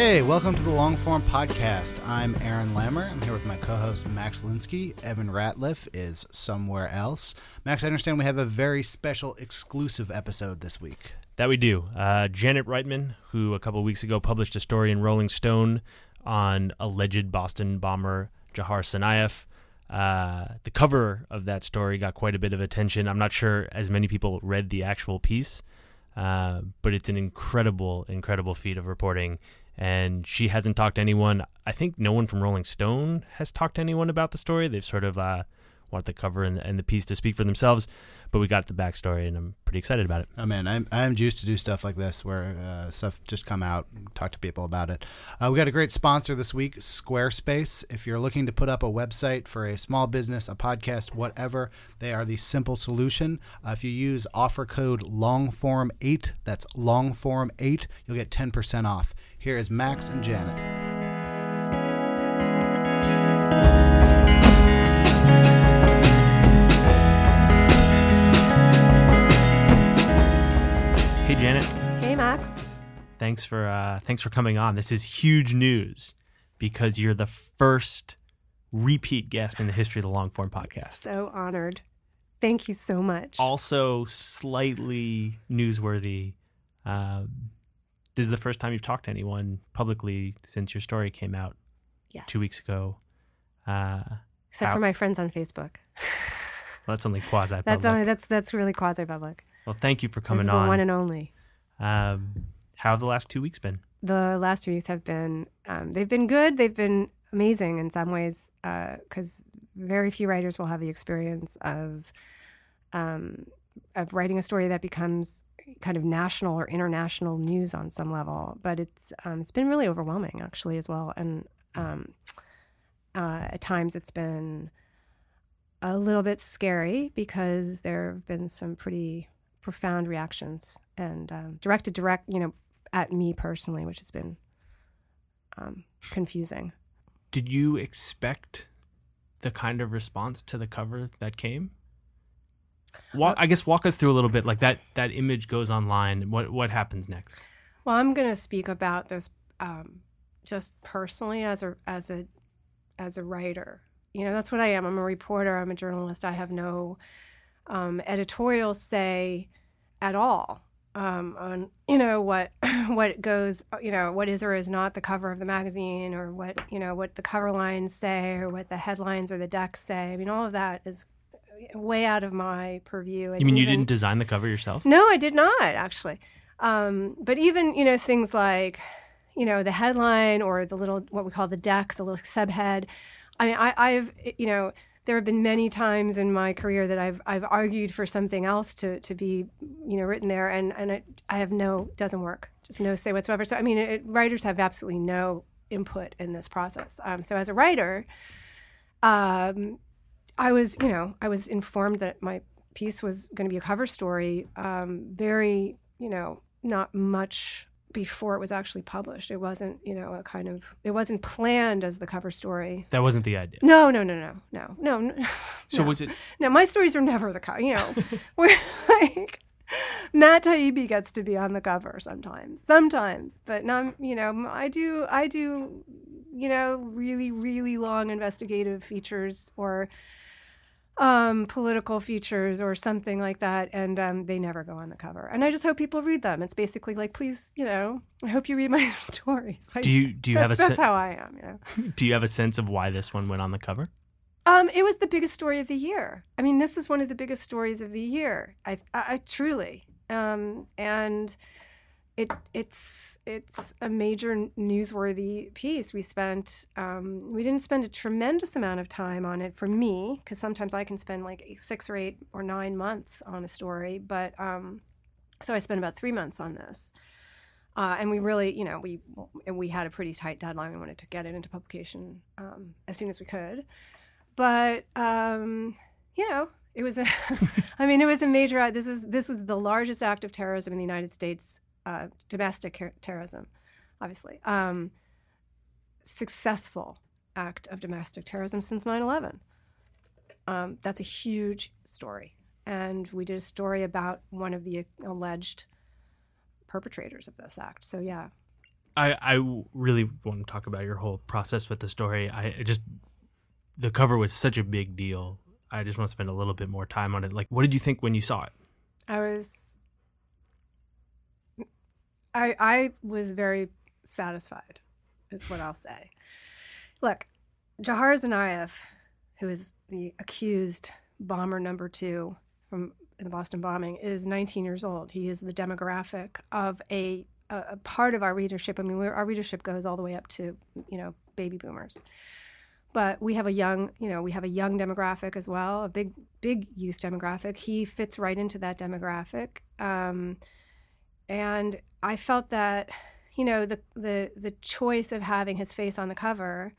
Hey, welcome to the Longform Podcast. I'm Aaron Lammer. I'm here with my co-host Max Linsky. Evan Ratliff is somewhere else. Max, I understand we have a very special exclusive episode this week. That we do. Janet Reitman, who a couple of weeks ago published a story in Rolling Stone on alleged Boston bomber Jahar Tsarnaev. The cover of that story got quite a bit of attention. I'm not sure as many people read the actual piece, but it's an incredible, incredible feat of reporting. And she hasn't talked to anyone. I think no one from Rolling Stone has talked to anyone about the story. They've sort of want the cover and the piece to speak for themselves. But we got the backstory, and I'm pretty excited about it. Oh, man, I'm juiced to do stuff like this where stuff just come out, talk to people about it. We got a great sponsor this week, Squarespace. If you're looking to put up a website for a small business, a podcast, whatever, they are the simple solution. If you use offer code LONGFORM8, that's LONGFORM8, you'll get 10% off. Here is Max and Janet. Hey, Janet. Hey, Max. Thanks for coming on. This is huge news because you're the first repeat guest in the history of the Longform Podcast. So honored. Thank you so much. Also slightly newsworthy. This is the first time you've talked to anyone publicly since your story came out 2 weeks ago. Except for my friends on Facebook. Well, that's only quasi-public. That's really quasi-public. Well, thank you for coming on. This is the one and only. How have the last 2 weeks been? The last 2 weeks have been, they've been good. They've been amazing in some ways because very few writers will have the experience of writing a story that becomes kind of national or international news on some level. But it's been really overwhelming, actually, as well. And at times it's been a little bit scary because there have been some pretty profound reactions and direct, at me personally, which has been confusing. Did you expect the kind of response to the cover that came? I guess walk us through a little bit. Like that image goes online. What happens next? Well, I'm going to speak about this just personally as a writer. You know, that's what I am. I'm a reporter. I'm a journalist. I have no editorial say at all on what goes, what is or is not the cover of the magazine, or what the cover lines say, or what the headlines or the decks say. I mean, all of that is way out of my purview. You mean you didn't design the cover yourself? No, I did not, actually. But even things like the headline or the little, what we call the deck, the little subhead. I mean, I've there have been many times in my career that I've argued for something else to be written there, and I have doesn't work, just no say whatsoever. So I mean, writers have absolutely no input in this process. So as a writer, I was informed that my piece was going to be a cover story. Very not much before it was actually published. It wasn't, it wasn't planned as the cover story. That wasn't the idea. No. So was it? No, my stories are never the cover. We're like, Matt Taibbi gets to be on the cover sometimes, but no, I do, really, really long investigative features or political features or something like that, and they never go on the cover. And I just hope people read them. It's basically like, please, I hope you read my stories. Do you have a sense? That's how I am. Do you have a sense of why this one went on the cover? It was the biggest story of the year. I mean, this is one of the biggest stories of the year. I truly, and it's a major newsworthy piece. We didn't spend a tremendous amount of time on it for me, because sometimes I can spend like 6 or 8 or 9 months on a story, but so I spent about 3 months on this. And we really, we had a pretty tight deadline. We wanted to get it into publication as soon as we could. But, it was it was a major, this was the largest act of terrorism in the United States, domestic terrorism, obviously. Successful act of domestic terrorism since 9/11. That's a huge story. And we did a story about one of the alleged perpetrators of this act. So, yeah. I really want to talk about your whole process with the story. The cover was such a big deal. I just want to spend a little bit more time on it. Like, what did you think when you saw it? I was very satisfied, is what I'll say. Look, Jahar Tsarnaev, who is the accused bomber number 2 from the Boston bombing, is 19 years old. He is the demographic of a part of our readership. I mean, our readership goes all the way up to, baby boomers. But we have a young demographic as well, a big youth demographic. He fits right into that demographic. And I felt that, the choice of having his face on the cover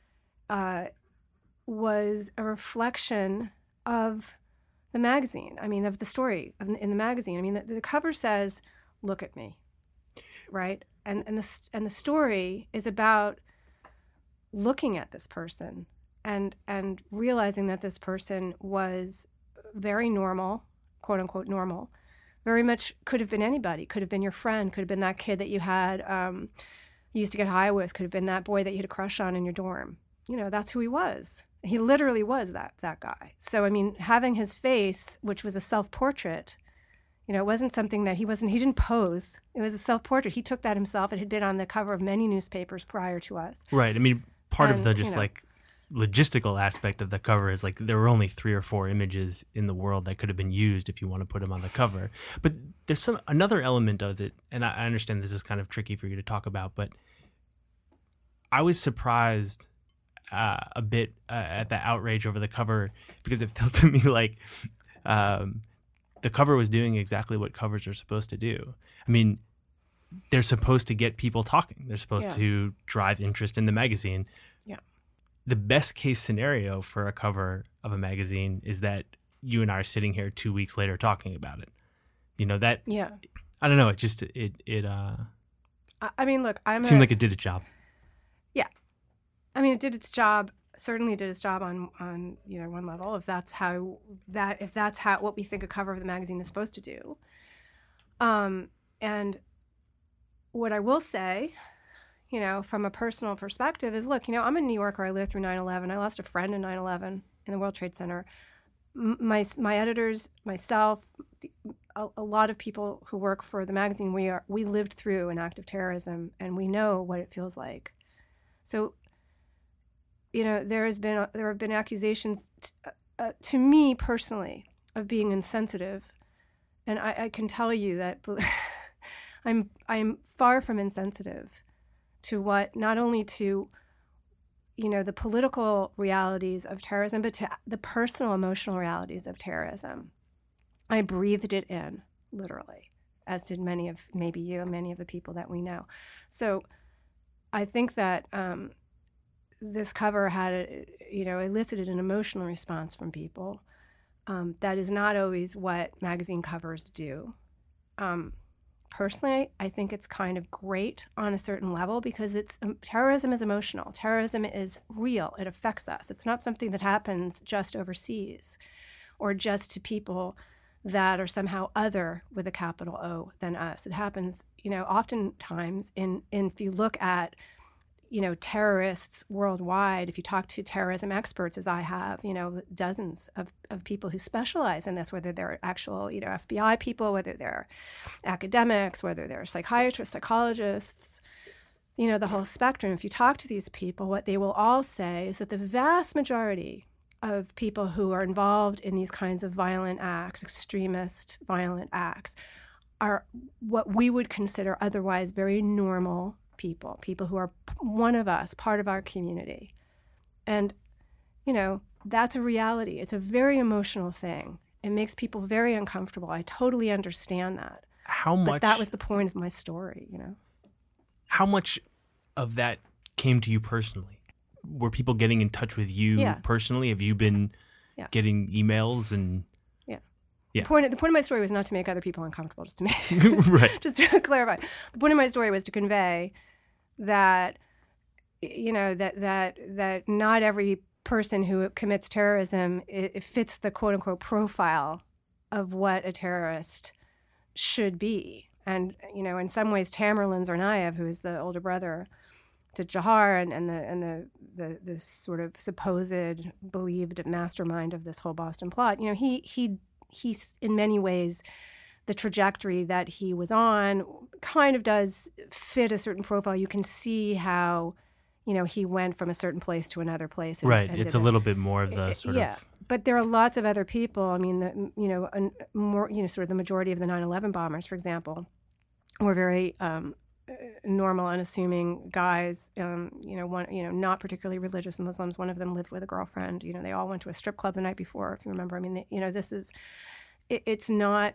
was a reflection of the magazine. I mean, of the story in the magazine. I mean, the cover says, "Look at me," right? And the story is about looking at this person and realizing that this person was very normal, quote unquote normal. Very much could have been anybody. Could have been your friend. Could have been that kid that you had you used to get high with. Could have been that boy that you had a crush on in your dorm. That's who he was. He literally was that guy. So I mean, having his face, which was a self-portrait, it wasn't something that he didn't pose. It was a self-portrait. He took that himself. It had been on the cover of many newspapers prior to us. Right. I mean, part of the logistical aspect of the cover is like there were only 3 or 4 images in the world that could have been used if you want to put them on the cover. But there's another element of it, and I understand this is kind of tricky for you to talk about, but I was surprised a bit at the outrage over the cover because it felt to me like the cover was doing exactly what covers are supposed to do. I mean, they're supposed to get people talking. They're supposed to drive interest in the magazine. Yeah. The best case scenario for a cover of a magazine is that you and I are sitting here 2 weeks later talking about it. That. Yeah. I don't know. It just I mean, look, seemed like it did its job. Yeah. I mean, it did its job. Certainly did its job on one level. If that's how what we think a cover of the magazine is supposed to do. And what I will say, from a personal perspective is, look, I'm a New Yorker. I lived through 9/11. I lost a friend in 9/11 in the World Trade Center. My editors, myself, a lot of people who work for the magazine, we lived through an act of terrorism, and we know what it feels like. So, there have been accusations to me personally of being insensitive, and I can tell you that I'm far from insensitive to what, not only to the political realities of terrorism, but to the personal emotional realities of terrorism. I breathed it in, literally, as did many of the people that we know. So I think that this cover had elicited an emotional response from people. That is not always what magazine covers do. Personally, I think it's kind of great on a certain level because terrorism is emotional. Terrorism is real. It affects us. It's not something that happens just overseas or just to people that are somehow other with a capital O than us. It happens, oftentimes if you look at, terrorists worldwide, if you talk to terrorism experts, as I have, dozens of people who specialize in this, whether they're actual, FBI people, whether they're academics, whether they're psychiatrists, psychologists, the whole spectrum. If you talk to these people, what they will all say is that the vast majority of people who are involved in these kinds of violent acts, extremist violent acts, are what we would consider otherwise very normal people who are one of us, part of our community. And, that's a reality. It's a very emotional thing. It makes people very uncomfortable. I totally understand that. But that was the point of my story, How much of that came to you personally? Were people getting in touch with you personally? Have you been getting emails and... Yeah. The point of my story was not to make other people uncomfortable, just to make right. Just to clarify. The point of my story was to convey that that not every person who commits terrorism it fits the quote unquote profile of what a terrorist should be. And, in some ways, Tamerlan Tsarnaev, who is the older brother to Dzhokhar and the sort of supposed believed mastermind of this whole Boston plot, he's in many ways, the trajectory that he was on kind of does fit a certain profile. You can see how, he went from a certain place to another place. Right. It's a little bit more of the sort of... But there are lots of other people. I mean, more, sort of the majority of the 9/11 bombers, for example, were very normal, unassuming guys. Not particularly religious Muslims. One of them lived with a girlfriend. They all went to a strip club the night before, if you remember. I mean, this is, it's not.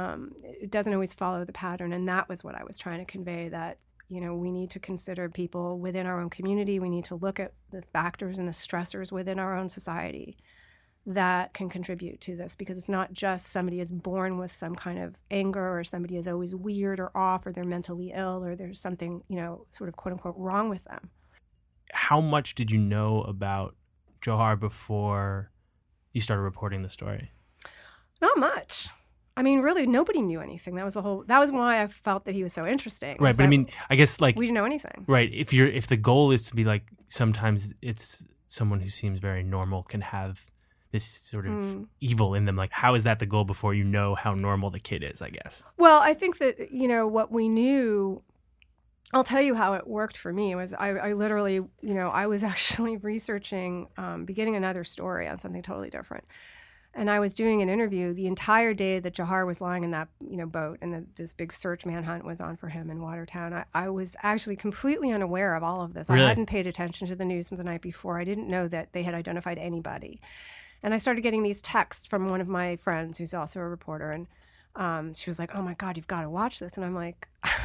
It doesn't always follow the pattern, and that was what I was trying to convey. That we need to consider people within our own community. We need to look at the factors and the stressors within our own society that can contribute to this, because it's not just somebody is born with some kind of anger, or somebody is always weird or off, or they're mentally ill, or there's something, sort of quote unquote wrong with them. How much did you know about Dzhokhar before you started reporting the story? Not much. I mean, really, nobody knew anything. That was why I felt that he was so interesting. Right, but I mean, I guess we didn't know anything. Right. If the goal is to be sometimes it's someone who seems very normal can have this sort of evil in them. How is that the goal before you know how normal the kid is, I guess? Well, I think that, what we knew, I'll tell you how it worked for me. Was I literally, I was actually researching, beginning another story on something totally different. And I was doing an interview the entire day that Dzhokhar was lying in that, boat, and this big search manhunt was on for him in Watertown. I was actually completely unaware of all of this. Really? I hadn't paid attention to the news from the night before. I didn't know that they had identified anybody. And I started getting these texts from one of my friends who's also a reporter. And she was like, "Oh, my God, you've got to watch this." And I'm like,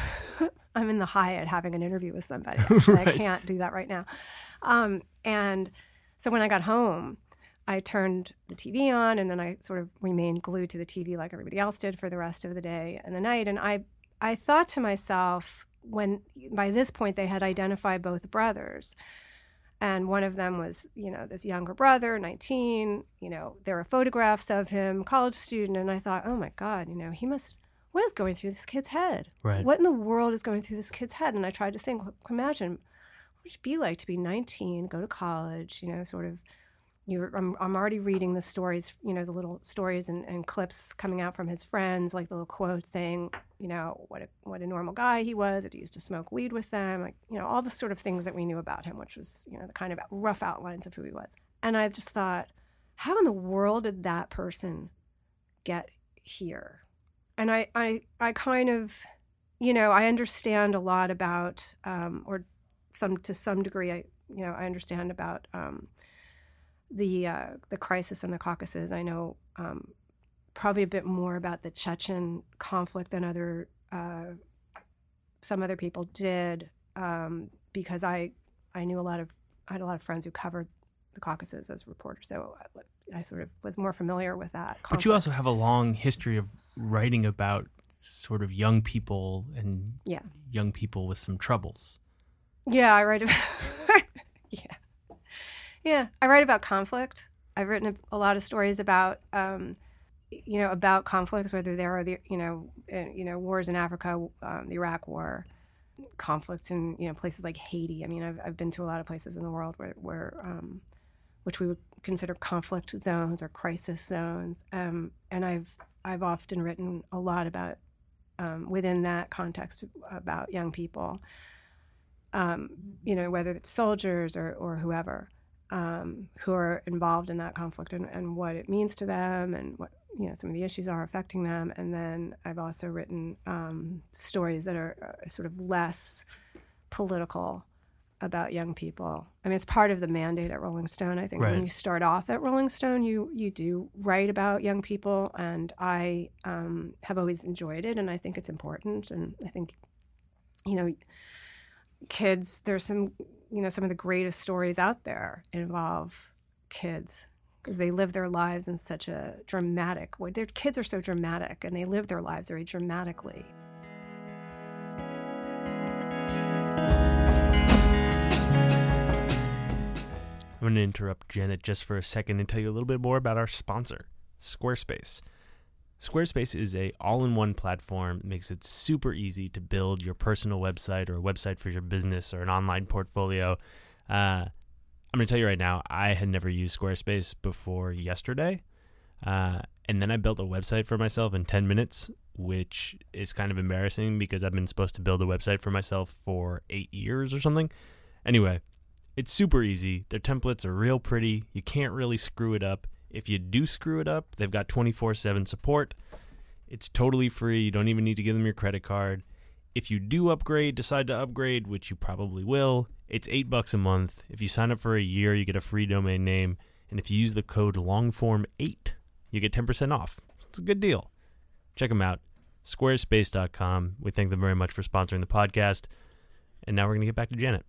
I'm in the Hyatt having an interview with somebody. Right. I can't do that right now. And so when I got home, I turned the TV on, and then I sort of remained glued to the TV like everybody else did for the rest of the day and the night. And I thought to myself, when by this point they had identified both brothers, and one of them was, this younger brother, 19, there were photographs of him, college student, and I thought, oh my God, what is going through this kid's head? Right. What in the world is going through this kid's head? And I tried to think, imagine, what would it be like to be 19, go to college, sort of, I'm already reading the stories, the little stories and clips coming out from his friends, like the little quotes saying, what a normal guy he was, that he used to smoke weed with them, all the sort of things that we knew about him, which was, the kind of rough outlines of who he was. And I just thought, how in the world did that person get here? And I kind of, I understand a lot about, to some degree, I understand about, the crisis in the Caucasus. I know probably a bit more about the Chechen conflict than some other people did, because I had a lot of friends who covered the Caucasus as reporters, so I sort of was more familiar with that conflict. But you also have a long history of writing about sort of young people and young people with some troubles. Yeah, I write about Yeah, I write about conflict. I've written a lot of stories about, about conflicts, whether there are wars in Africa, the Iraq War, conflicts in places like Haiti. I mean, I've been to a lot of places in the world where which we would consider conflict zones or crisis zones, and I've often written a lot about within that context about young people, whether it's soldiers or whoever. Who are involved in that conflict and what it means to them, and what some of the issues are affecting them. And then I've also written stories that are sort of less political about young people. I mean, it's part of the mandate at Rolling Stone. I think When you start off at Rolling Stone, you do write about young people, and I have always enjoyed it, and I think it's important. And I think kids, there's some of the greatest stories out there involve kids, because they live their lives in such a dramatic way. Their kids are so dramatic, and they live their lives very dramatically. I'm going to interrupt Janet just for a second and tell you a little bit more about our sponsor, Squarespace. Squarespace is a all-in-one platform. It makes it super easy to build your personal website or a website for your business or an online portfolio. I'm going to tell you right now, I had never used Squarespace before yesterday. And then I built a website for myself in 10 minutes, which is kind of embarrassing because I've been supposed to build a website for myself for 8 years or something. Anyway, it's super easy. Their templates are real pretty. You can't really screw it up. If you do screw it up, they've got 24/7 support. It's totally free. You don't even need to give them your credit card. If you do decide to upgrade, which you probably will, it's $8 a month. If you sign up for a year, you get a free domain name. And if you use the code LONGFORM8, you get 10% off. It's a good deal. Check them out. Squarespace.com. We thank them very much for sponsoring the podcast. And now we're going to get back to Janet.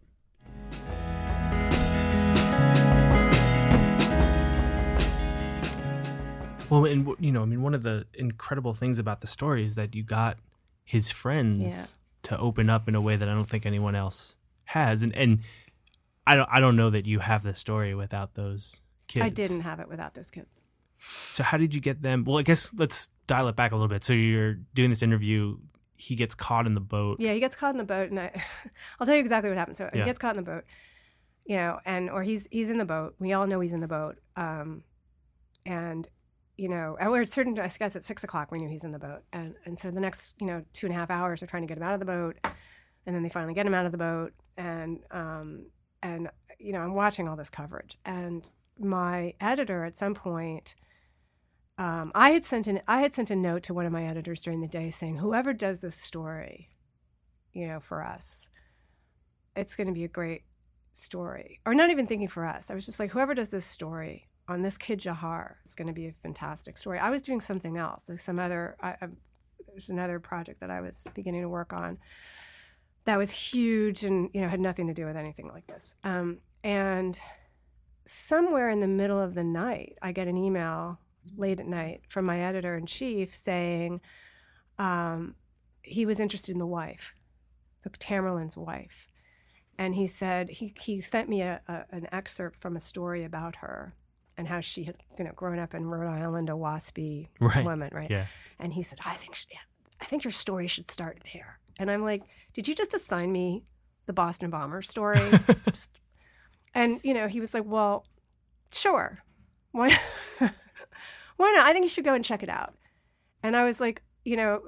Well, and one of the incredible things about the story is that you got his friends to open up in a way that I don't think anyone else has, and I don't know that you have the story without those kids. I didn't have it without those kids. So how did you get them? Well, I guess let's dial it back a little bit. So you're doing this interview. He gets caught in the boat. Yeah, he gets caught in the boat, and I'll tell you exactly what happened. So he gets caught in the boat, or he's in the boat. We all know he's in the boat, and. We're at certain, I guess at 6:00, we knew he's in the boat. And so the next, 2.5 hours, they're trying to get him out of the boat. And then they finally get him out of the boat. And I'm watching all this coverage. And my editor at some point, I had sent a note to one of my editors during the day saying, whoever does this story, for us, it's going to be a great story. Or not even thinking for us. I was just like, whoever does this story on this kid Jahar, it's going to be a fantastic story. I was doing something else. There's another project that I was beginning to work on that was huge and had nothing to do with anything like this. And somewhere in the middle of the night, I get an email late at night from my editor-in-chief saying he was interested in the wife, the Tamerlane's wife, and he said he sent me an excerpt from a story about her. And how she had, grown up in Rhode Island, a waspy woman, right? Yeah. And he said, I think your story should start there. And I'm like, did you just assign me the Boston bomber story? And he was like, well, sure, why not? I think you should go and check it out. And I was like, I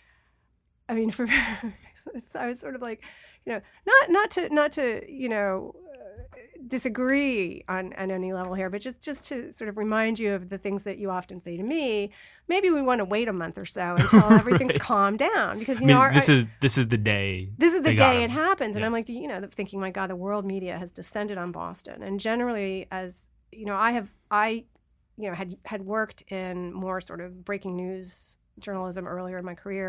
was sort of like, not to disagree on any level here, but just to sort of remind you of the things that you often say to me. Maybe we want to wait a month or so until everything's calmed down, because this is the day. This is the day it happens, and I'm like, thinking, my God, the world media has descended on Boston, and generally, as I had worked in more sort of breaking news journalism earlier in my career,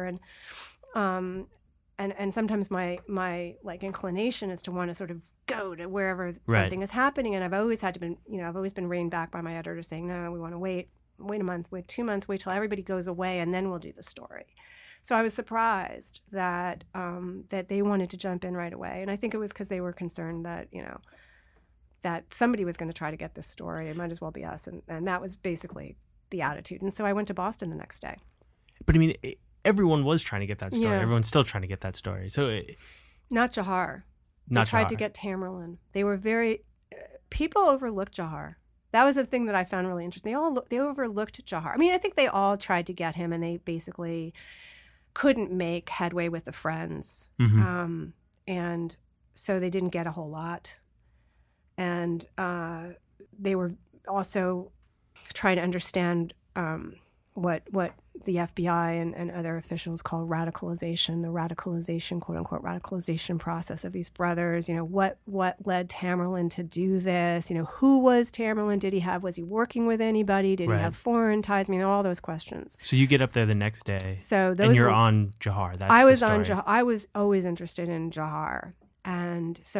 and sometimes my like inclination is to want to sort of go to wherever something is happening, and I've always been reined back by my editor saying, no, we want to wait a month, wait 2 months, wait till everybody goes away, and then we'll do the story. So I was surprised that that they wanted to jump in right away, and I think it was because they were concerned that that somebody was going to try to get this story. It might as well be us, and that was basically the attitude. And so I went to Boston the next day. But everyone was trying to get that story. Yeah. Everyone's still trying to get that story. So not Jahar. They tried to get Tamerlan. They were people overlooked Jahar. That was the thing that I found really interesting. They overlooked Jahar. I think they all tried to get him, and they basically couldn't make headway with the friends. Mm-hmm. And so they didn't get a whole lot. And they were also trying to understand what the FBI and other officials call radicalization, the radicalization, quote unquote, radicalization process of these brothers. What led Tamerlan to do this? Who was Tamerlan? Was he working with anybody? Did he have foreign ties? All those questions. So you get up there the next day, and you're on Jahar. That's I was on Jahar. I was always interested in Jahar, and so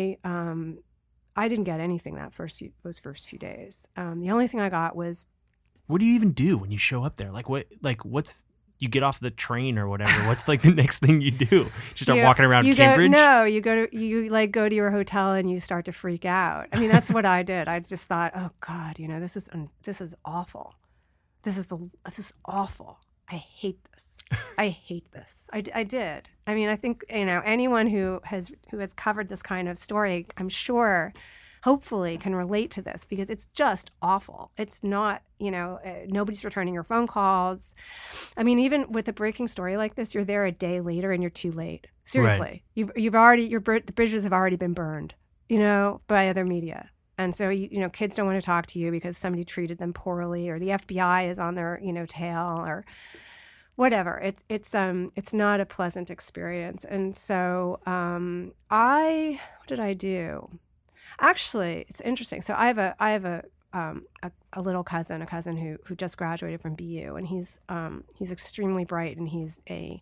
I didn't get anything those first few days. The only thing I got was. What do you even do when you show up there? What's you get off the train or whatever? What's the next thing you do? Just start walking around Cambridge? You go to your hotel and you start to freak out. That's what I did. I just thought, oh God, this is awful. this is awful. I hate this. I hate this. I did. I mean, I think, anyone who has covered this kind of story, I'm sure, hopefully can relate to this, because it's just awful. It's not, nobody's returning your phone calls. I mean, even with a breaking story like this, you're there a day later and you're too late. Seriously. Right. The bridges have already been burned, by other media. And so, kids don't want to talk to you because somebody treated them poorly, or the FBI is on their, tail, or whatever. It's not a pleasant experience. And so what did I do? Actually, it's interesting. So I have a little cousin, who just graduated from BU, and he's extremely bright, and he's a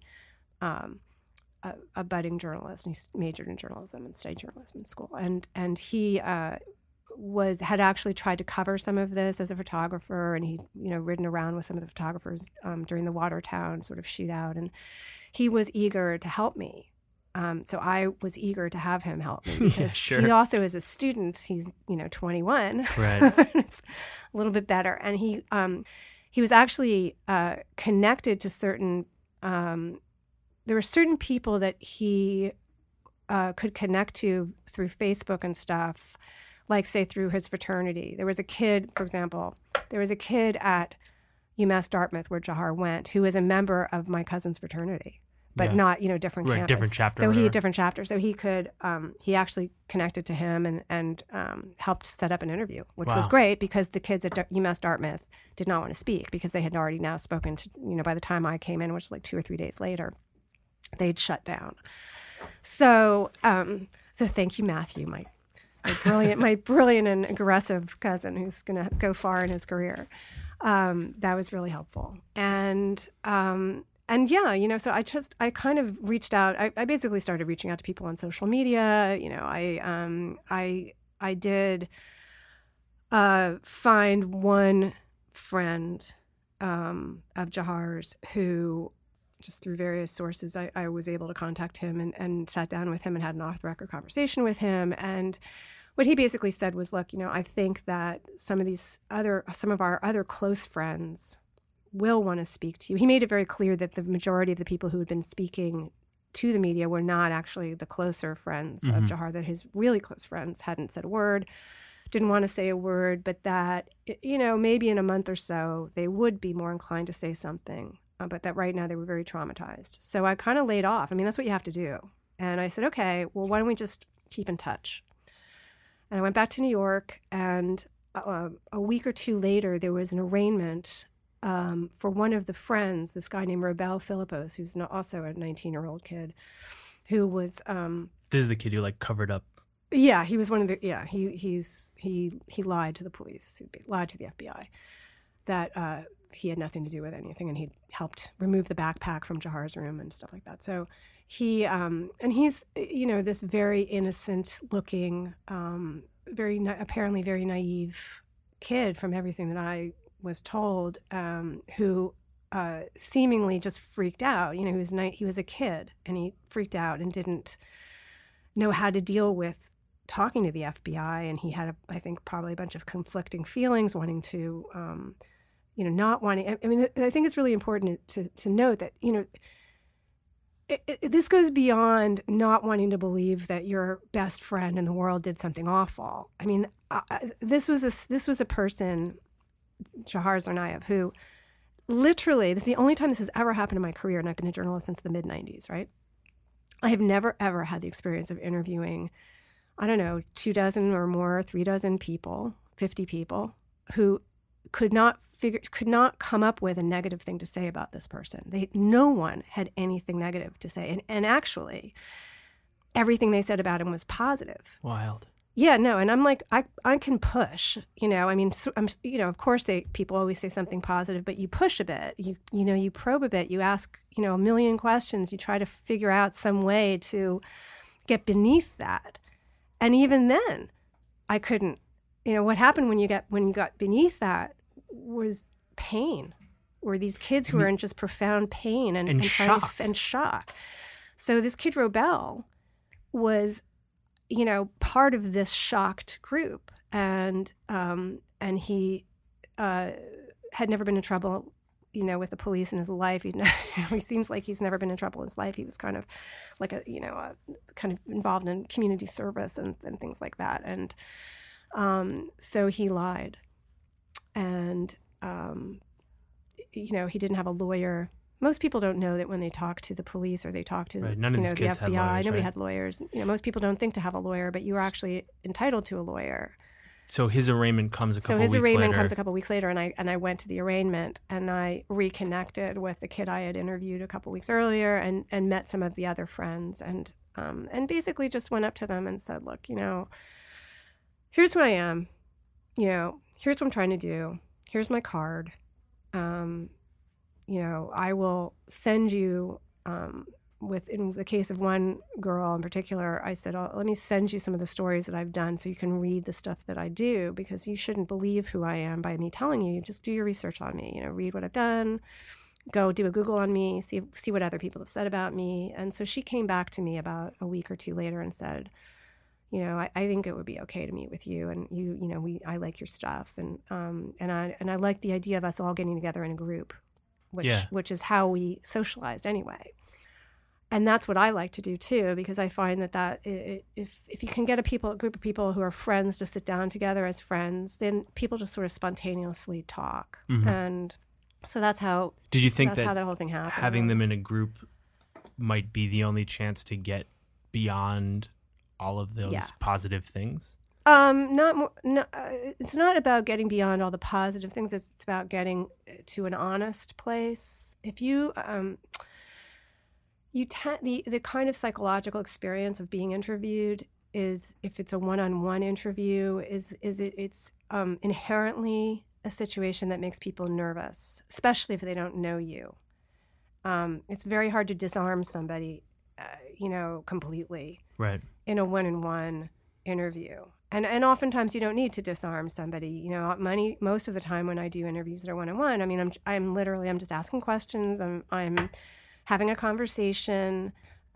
budding journalist, and he's majored in journalism and studied journalism in school. And he had actually tried to cover some of this as a photographer, and he'd ridden around with some of the photographers during the Watertown sort of shootout, and he was eager to help me. So I was eager to have him help me, because he also is a student. He's 21, right? It's a little bit better, and he was actually connected to certain. There were certain people that he could connect to through Facebook and stuff, like, say, through his fraternity. There was a kid, for example, at UMass Dartmouth, where Jahar went, who was a member of my cousin's fraternity, but not, different campus. Different chapter. So he had different chapters. So he could, he actually connected to him and helped set up an interview, which was great, because the kids at UMass Dartmouth did not want to speak, because they had already now spoken to, by the time I came in, which was like 2 or 3 days later, they'd shut down. So thank you, Matthew, my brilliant and aggressive cousin, who's going to go far in his career. That was really helpful. And yeah, so I kind of reached out. I basically started reaching out to people on social media. I did find one friend of Jahar's who, just through various sources, I was able to contact him and sat down with him and had an off-the-record conversation with him. And what he basically said was, look, I think that some of our other close friends will want to speak to you. He made it very clear that the majority of the people who had been speaking to the media were not actually the closer friends of Jahar, that his really close friends hadn't said a word, didn't want to say a word, but that, maybe in a month or so, they would be more inclined to say something. But that right now they were very traumatized. So I kind of laid off. I mean, that's what you have to do. And I said, okay, well, why don't we just keep in touch? And I went back to New York, and a week or two later, there was an arraignment for one of the friends, this guy named Robel Philippos, who's also a 19-year-old kid, who was... this is the kid who, covered up... Yeah, he was one of the... Yeah, he lied to the police, he lied to the FBI, that... he had nothing to do with anything, and he helped remove the backpack from Jahar's room and stuff like that. So he, and he's, this very innocent-looking, apparently very naive kid, from everything that I was told, who seemingly just freaked out. He was a kid, and he freaked out and didn't know how to deal with talking to the FBI, and he had, I think, probably a bunch of conflicting feelings, wanting to... not wanting. I mean, I think it's really important to note that, this goes beyond not wanting to believe that your best friend in the world did something awful. I mean, this was a person, Jahar Tsarnaev, who literally, this is the only time this has ever happened in my career, and I've been a journalist since the mid-'90s, right? I have never, ever had the experience of interviewing, 24 or more, 36 people, 50 people, who could not come up with a negative thing to say about this person. No one had anything negative to say. And actually, everything they said about him was positive. Wild. Yeah, no, and I'm like, I can push, I mean, of course people always say something positive, but you push a bit, you probe a bit, you ask, a million questions, you try to figure out some way to get beneath that. And even then, I couldn't, what happened when you got beneath that was pain, or these kids who are in just profound pain and shock. And shock. So this kid Robel was, part of this shocked group, and he had never been in trouble, with the police in his life. He seems like he's never been in trouble in his life. He was kind of like kind of involved in community service and things like that. And so he lied. And, he didn't have a lawyer. Most people don't know that when they talk to the police or they talk to None of these the kids FBI, had lawyers, nobody right? had lawyers. Most people don't think to have a lawyer, but you are actually entitled to a lawyer. So his arraignment comes a couple So his weeks arraignment later. comes a couple weeks later, and I went to the arraignment, and I reconnected with the kid I had interviewed a couple weeks earlier, and met some of the other friends, and basically just went up to them and said, look, here's who I am, here's what I'm trying to do, here's my card, I will send you. In the case of one girl in particular, I said, let me send you some of the stories that I've done so you can read the stuff that I do, because you shouldn't believe who I am by me telling you. Just do your research on me, read what I've done, go do a Google on me, see what other people have said about me. And so she came back to me about a week or two later and said, I think it would be okay to meet with you, and I like your stuff, and I like the idea of us all getting together in a group, which is how we socialized anyway. And that's what I like to do too, because I find that if you can get a group of people who are friends to sit down together as friends, then people just sort of spontaneously talk. Mm-hmm. And so that's how. Did you think that's that how that whole thing happened? having them in a group might be the only chance to get beyond all of those positive things? Not more. No, it's not about getting beyond all the positive things. It's about getting to an honest place. If you. The kind of psychological experience of being interviewed is, if it's a one-on-one interview, it's inherently a situation that makes people nervous, especially if they don't know you. It's very hard to disarm somebody, completely, right, in a one-on-one interview. And oftentimes you don't need to disarm somebody. Most of the time when I do interviews that are one-on-one, I mean, I'm just asking questions. I'm having a conversation,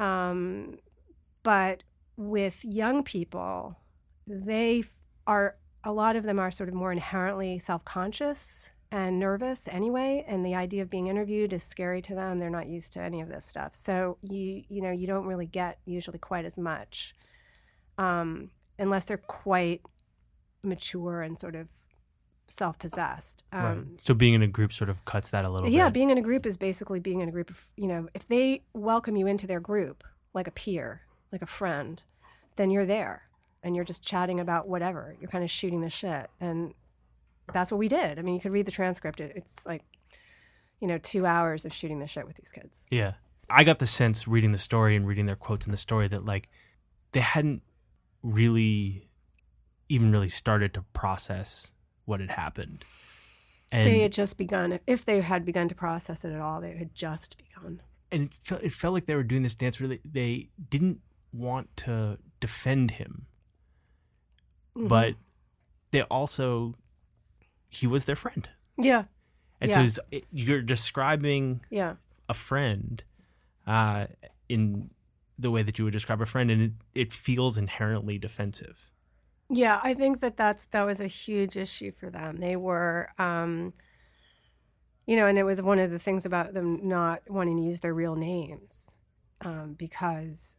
but with young people, a lot of them are sort of more inherently self-conscious and nervous anyway, and the idea of being interviewed is scary to them. They're not used to any of this stuff, so you don't really get usually quite as much, unless they're quite mature and sort of self-possessed. Right. So being in a group sort of cuts that a little bit. Yeah, being in a group is basically being in a group of, if they welcome you into their group, like a peer, like a friend, then you're there and you're just chatting about whatever. You're kind of shooting the shit. And that's what we did. I mean, you could read the transcript. It's like, 2 hours of shooting the shit with these kids. Yeah. I got the sense reading the story and reading their quotes in the story that they hadn't really started to process what had happened. And they had just begun. If they had begun to process it at all, they had just begun. And it felt like they were doing this dance where they didn't want to defend him, mm-hmm. but he was their friend. Yeah. And so you're describing a friend in the way that you would describe a friend, and it feels inherently defensive. Yeah, I think that was a huge issue for them. They were, and it was one of the things about them not wanting to use their real names, because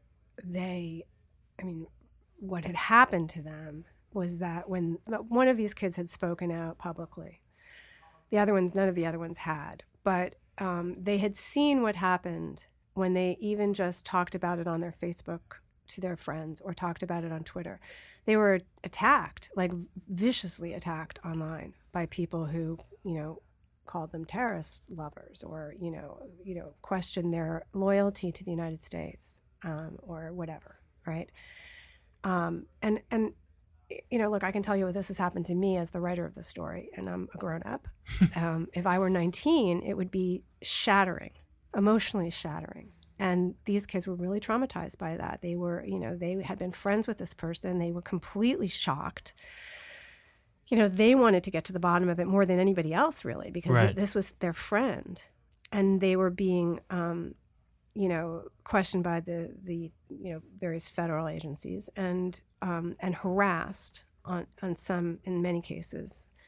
what had happened to them was that when one of these kids had spoken out publicly, none of the other ones had, but they had seen what happened when they even just talked about it on their Facebook to their friends or talked about it on Twitter. They were attacked, viciously attacked online by people who, called them terrorist lovers or, questioned their loyalty to the United States, or whatever, right? Look, I can tell you this has happened to me as the writer of the story, and I'm a grown-up. If I were 19, it would be shattering, emotionally shattering. And these kids were really traumatized by that. They were, they had been friends with this person. They were completely shocked. They wanted to get to the bottom of it more than anybody else, really, because this was their friend. And they were being, questioned by the various federal agencies and harassed on some, in many cases,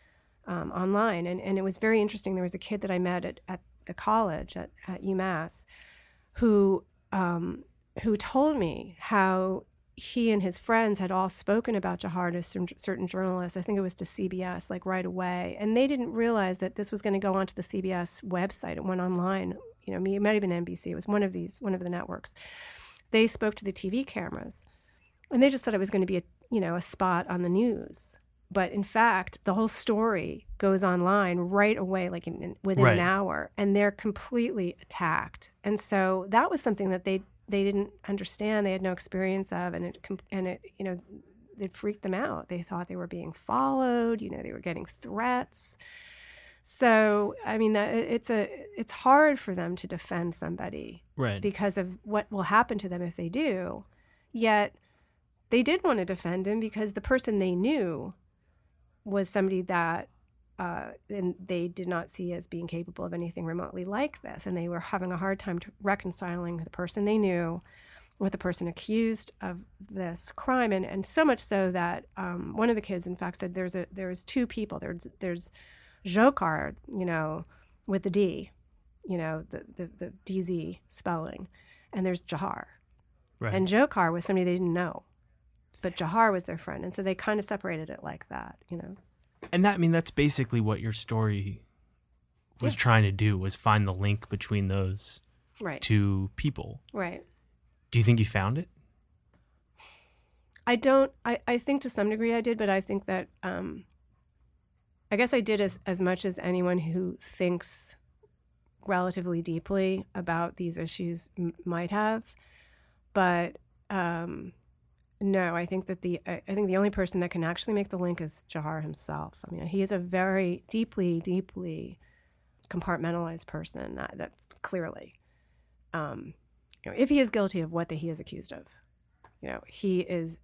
online. And it was very interesting. There was a kid that I met at the college at UMass who told me how he and his friends had all spoken about Jahar to certain journalists. I think it was to CBS, like right away. And they didn't realize that this was going to go onto the CBS website. It went online. It might have been NBC. It was one of the networks. They spoke to the TV cameras, and they just thought it was going to be a spot on the news. But in fact, the whole story goes online right away, like within an hour, and they're completely attacked. And so that was something that they didn't understand. They had no experience of, and it freaked them out. They thought they were being followed. They were getting threats. So I mean, it's hard for them to defend somebody, right, because of what will happen to them if they do. Yet they did want to defend him because the person they knew was somebody that and they did not see as being capable of anything remotely like this. And they were having a hard time reconciling the person they knew with the person accused of this crime. And so much so that one of the kids, in fact, said there's two people. There's Dzhokhar, with the D, the DZ spelling, and there's Jahar. Right. And Dzhokhar was somebody they didn't know, but Jahar was their friend. And so they kind of separated it like that, And that's basically what your story was trying to do, was find the link between those two people. Right. Do you think you found it? I don't. I think to some degree I did, but I think that I guess I did as much as anyone who thinks relatively deeply about these issues might have. But no, I think that the only person that can actually make the link is Jahar himself. I mean, he is a very deeply, deeply compartmentalized person. That clearly, if he is guilty of what he is accused of, he's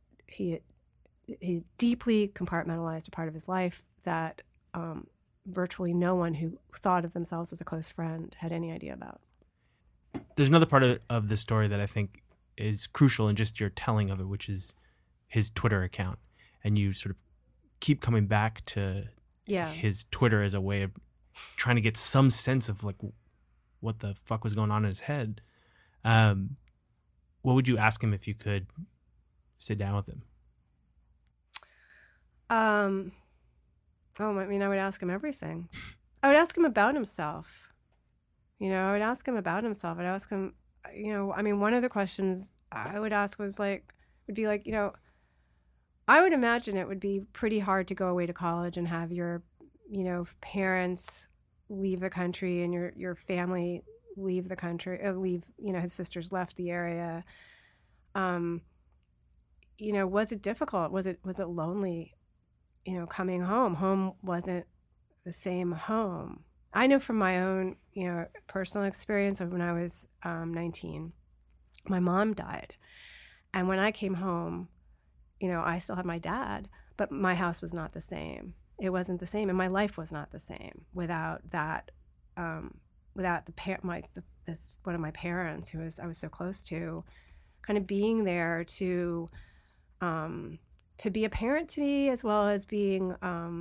deeply compartmentalized a part of his life that virtually no one who thought of themselves as a close friend had any idea about. There's another part of the story that I think is crucial in just your telling of it, which is his Twitter account. And you sort of keep coming back to his Twitter as a way of trying to get some sense of like what the fuck was going on in his head. What would you ask him if you could sit down with him? I would ask him everything. I would ask him about himself. I'd ask him, one of the questions I would ask would be I would imagine it would be pretty hard to go away to college and have your, parents leave the country and your family leave the country, his sisters left the area. Was it difficult? Was it lonely? Coming home. Home wasn't the same home. I know from my own, personal experience of when I was 19, my mom died. And when I came home, I still had my dad, but my house was not the same. It wasn't the same, and my life was not the same without that, without one of my parents who I was so close to, kind of being there to be a parent to me, as well as being,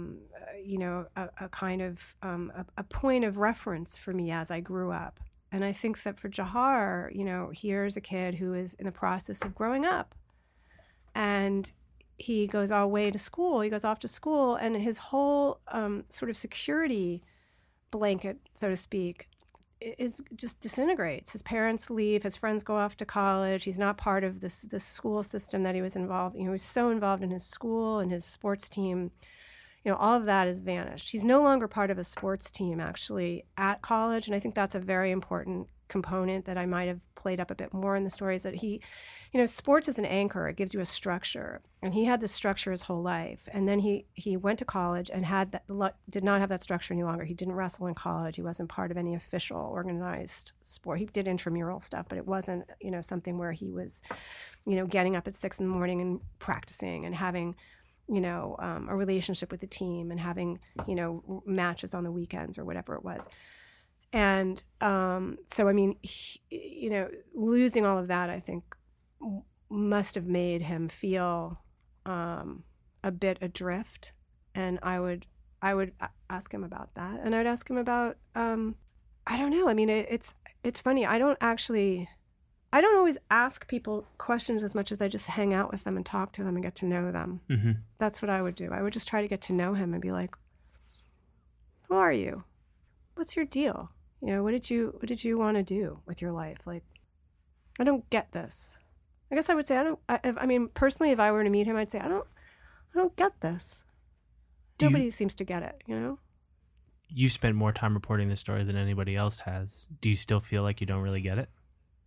a kind of a point of reference for me as I grew up. And I think that for Jahar, here's a kid who is in the process of growing up, and he goes all the way to school. He goes off to school, and his whole sort of security blanket, so to speak, is just disintegrates. His parents leave. His friends go off to college. He's not part of the school system that he was involved. He was so involved in his school and his sports team. All of that has vanished. He's no longer part of a sports team actually at college, and I think that's a very important component that I might have played up a bit more in the story. Is that he, sports is an anchor. It gives you a structure, and he had this structure his whole life. And then he went to college and did not have that structure any longer. He didn't wrestle in college. He wasn't part of any official organized sport. He did intramural stuff, but it wasn't something where he was getting up at 6 a.m. and practicing and having a relationship with the team and having matches on the weekends or whatever it was. And so, losing all of that, I think, must have made him feel a bit adrift. And I would I would ask him about that, and I'd ask him about I don't know. I mean, it's funny. I don't always ask people questions as much as I just hang out with them and talk to them and get to know them. Mm-hmm. That's what I would do. I would just try to get to know him and be like, "Who are you? What's your deal? You know, what did you want to do with your life? Like, I don't get this." I guess I would say I mean, personally, if I were to meet him, I'd say I don't get this. Nobody seems to get it, you know? You spent more time reporting this story than anybody else has. Do you still feel like you don't really get it?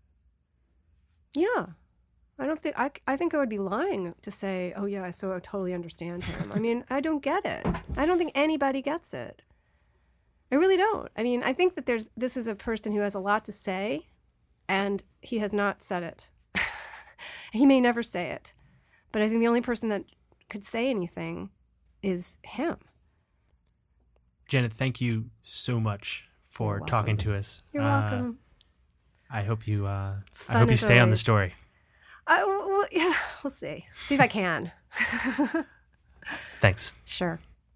Yeah. I think I would be lying to say, oh yeah, I totally understand him. I mean, I don't get it. I don't think anybody gets it. I really don't. I mean, I think that this is a person who has a lot to say, and he has not said it. He may never say it, but I think the only person that could say anything is him. Janet, thank you so much for talking to us. You're welcome. I hope you stay on the story. Yeah, we'll see. See if I can. Thanks. Sure.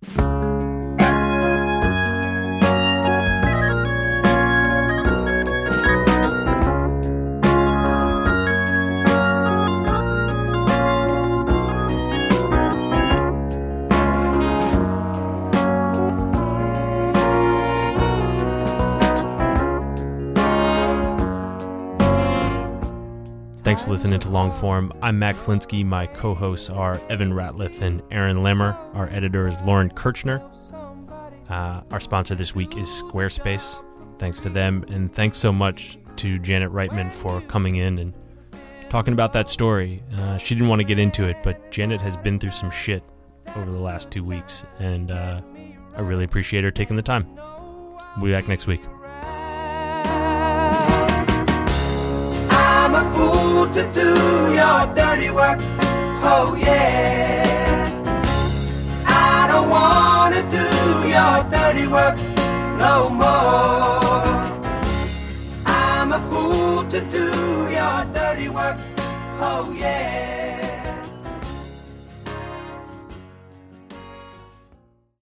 Thanks for listening to Longform. I'm Max Linsky. My co-hosts are Evan Ratliff and Aaron Lemmer. Our editor is Lauren Kirchner. Our sponsor this week is Squarespace. Thanks to them. And thanks so much to Janet Reitman for coming in and talking about that story. She didn't want to get into it, but Janet has been through some shit over the last 2 weeks. And I really appreciate her taking the time. We'll be back next week. I'm a fool to do your dirty work, oh yeah. I don't wanna do your dirty work no more. I'm a fool to do your dirty work, oh yeah.